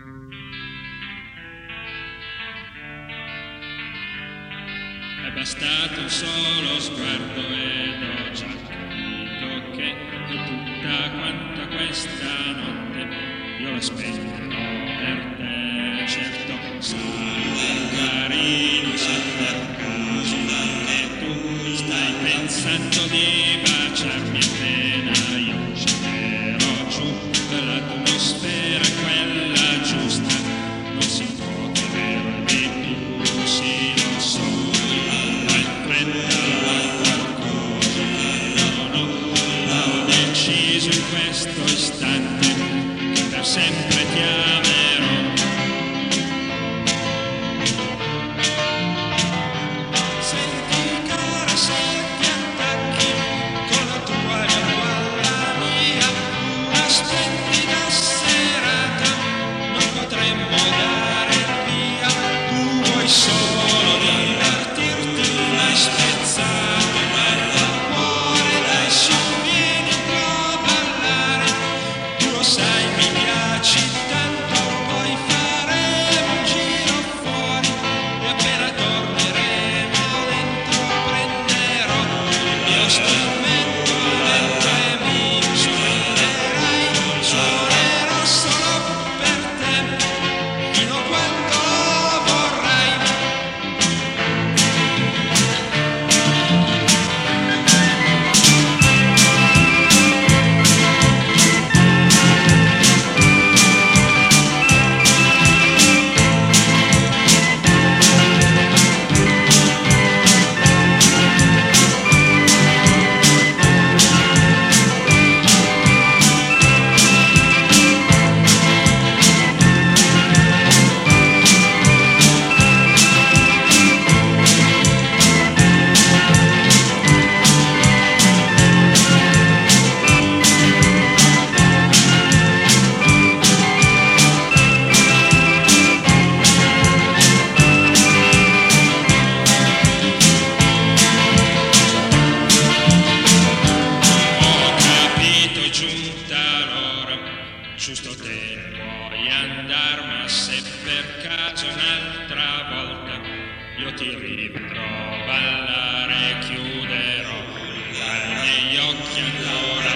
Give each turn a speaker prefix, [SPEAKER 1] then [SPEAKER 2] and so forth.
[SPEAKER 1] È bastato un solo sguardo ed ho già capito che tutta quanta questa notte io la spenderò per te. Certo, sai carino, se per caso anche tu stai pensando di baciarmi appena io scenderò giù, l'atmosfera è quella giusta, non si può chiedere di più, sì lo so. In questo istante che per sempre ti amerò. Senti il cuore se ti attacchi con la tua lingua alla mia, una splendida serata non potremmo dare via. Tu vuoi solo divertirti, l'hai spezzato il cuore, dai su vieni un po'. Sai, mi piaci tanto, poi faremo un giro fuori e appena torneremo dentro prenderò il mio strumento lento e mi suonerai, suonerò solo per te fino a quando vorrai. Giusto te ne vuoi andar, ma se per caso un'altra volta io ti rivedrò ballare, chiuderò i miei occhi ancora